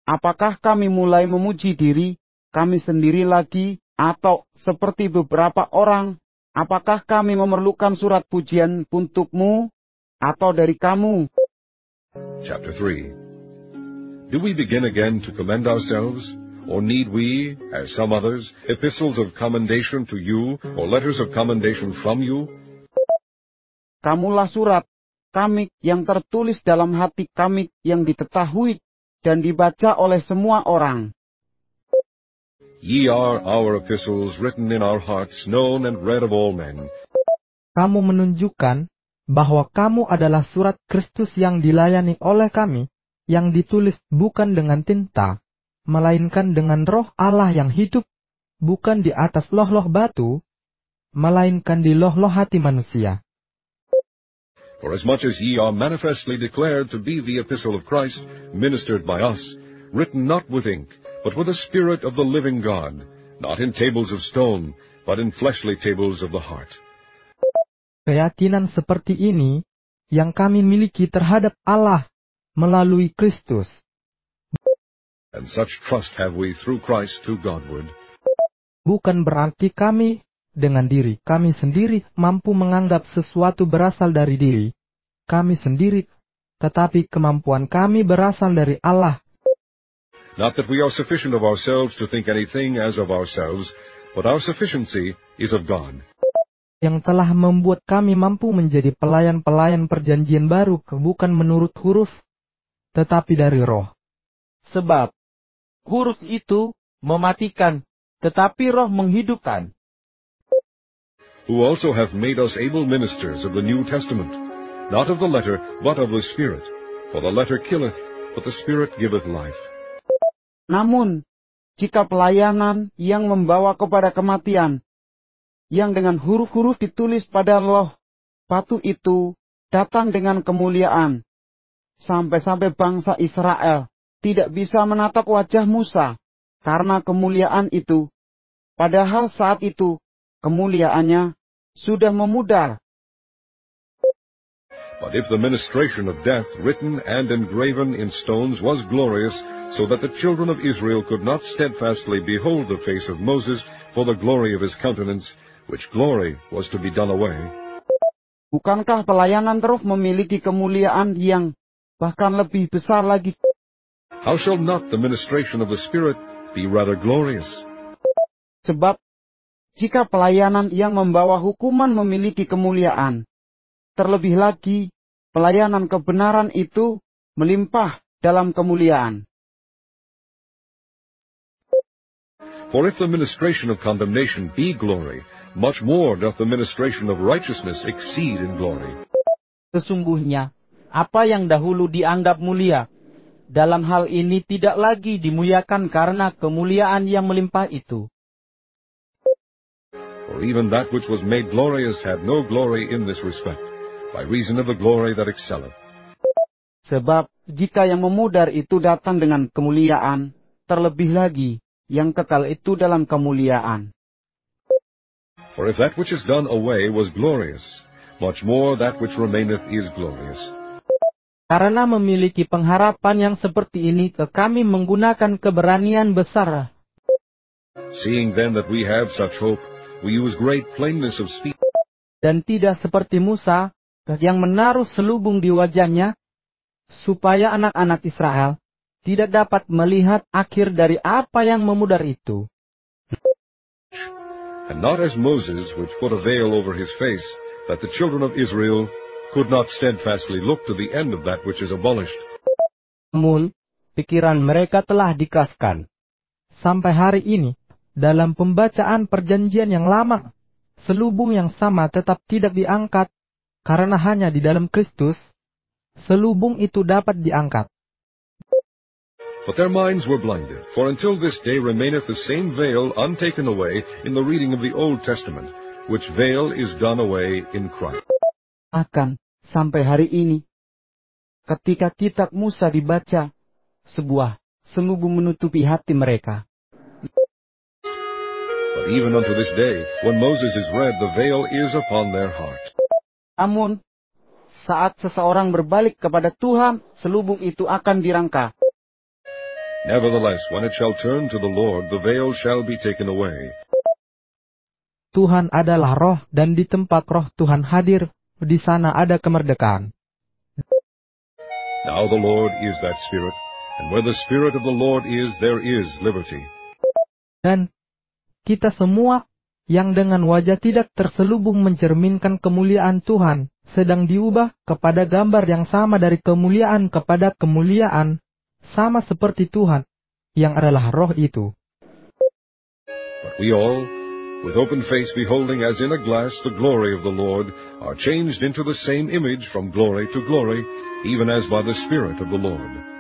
Apakah kami mulai memuji diri kami sendiri lagi, atau seperti beberapa orang, apakah kami memerlukan surat pujian untukmu, atau dari kamu? Chapter 3. Do we begin again to commend ourselves, or need we, as some others, epistles of commendation to you, or letters of commendation from you? Kamulah surat kami yang tertulis dalam hati kami yang diketahui dan dibaca oleh semua orang. Ye are our epistles written in our hearts, known and read of all men. Kamu menunjukkan bahwa kamu adalah surat Kristus yang dilayani oleh kami, yang ditulis bukan dengan tinta, melainkan dengan Roh Allah yang hidup, bukan di atas loh-loh batu, melainkan di loh-loh hati manusia. For as much as ye are manifestly declared to be the epistle of Christ, ministered by us, written not with ink, but with the Spirit of the living God, not in tables of stone, but in fleshly tables of the heart. Keyakinan seperti ini yang kami miliki terhadap Allah melalui Kristus. And such trust have we through Christ to Godward. Bukan berarti kami dengan diri kami sendiri mampu menganggap sesuatu berasal dari diri kami sendiri, tetapi kemampuan kami berasal dari Allah. Not that we are sufficient of ourselves to think anything as of ourselves, but our sufficiency is of God. Yang telah membuat kami mampu menjadi pelayan-pelayan perjanjian baru bukan menurut huruf, tetapi dari Roh. Sebab huruf itu mematikan, tetapi Roh menghidupkan. Who also hath made us able ministers of the New Testament, not of the letter, but of the Spirit. For the letter killeth, but the Spirit giveth life. Namun, jika pelayanan yang membawa kepada kematian, yang dengan huruf-huruf ditulis pada loh batu itu datang dengan kemuliaan, sampai-sampai bangsa Israel tidak bisa menatap wajah Musa karena kemuliaan itu, padahal saat itu kemuliaannya sudah memudar. But if the ministration of death, written and engraven in stones, was glorious, so that the children of Israel could not steadfastly behold the face of Moses for the glory of his countenance, which glory was to be done away. Bukankah pelayanan terus memiliki kemuliaan yang bahkan lebih besar lagi? How shall not the ministration of the Spirit be rather glorious? Sebab, jika pelayanan yang membawa hukuman memiliki kemuliaan, terlebih lagi, pelayanan kebenaran itu melimpah dalam kemuliaan. For if the ministration of condemnation be glory, much more doth the ministration of righteousness exceed in glory. Sesungguhnya, apa yang dahulu dianggap mulia, dalam hal ini tidak lagi dimuliakan karena kemuliaan yang melimpah itu. For even that which was made glorious had no glory in this respect, by reason of the glory that excelleth. Sebab, jika yang memudar itu datang dengan kemuliaan, terlebih lagi, yang kekal itu dalam kemuliaan. For if that which is done away was glorious, much more that which remaineth is glorious. Karena memiliki pengharapan yang seperti ini, kami menggunakan keberanian besar. Seeing then that we have such hope, we use great plainness of speech. Dan tidak seperti Musa, yang menaruh selubung di wajahnya, supaya anak-anak Israel tidak dapat melihat akhir dari apa yang memudar itu. And not as Moses, which put a veil over his face, that the children of Israel could not steadfastly look to the end of that which is abolished. Namun, pikiran mereka telah dikeraskan. Sampai hari ini, dalam pembacaan perjanjian yang lama, selubung yang sama tetap tidak diangkat, karena hanya di dalam Kristus, selubung itu dapat diangkat. But their minds were blinded, for until this day remaineth the same veil untaken away in the reading of the Old Testament, which veil is done away in Christ. Akan, sampai hari ini, ketika kitab Musa dibaca, sebuah selubung menutupi hati mereka. But even unto this day, when Moses is read, the veil is upon their heart. Namun, saat seseorang berbalik kepada Tuhan, selubung itu akan dirangka. Nevertheless, when it shall turn to the Lord, the veil shall be taken away. Tuhan adalah roh, dan di tempat roh Tuhan hadir, di sana ada kemerdekaan. Now the Lord is that Spirit, and where the Spirit of the Lord is, there is liberty. Dan kita semua yang dengan wajah tidak terselubung mencerminkan kemuliaan Tuhan, sedang diubah kepada gambar yang sama dari kemuliaan kepada kemuliaan, sama seperti Tuhan, yang adalah roh itu. But we all, with open face beholding as in a glass the glory of the Lord, are changed into the same image from glory to glory, even as by the Spirit of the Lord.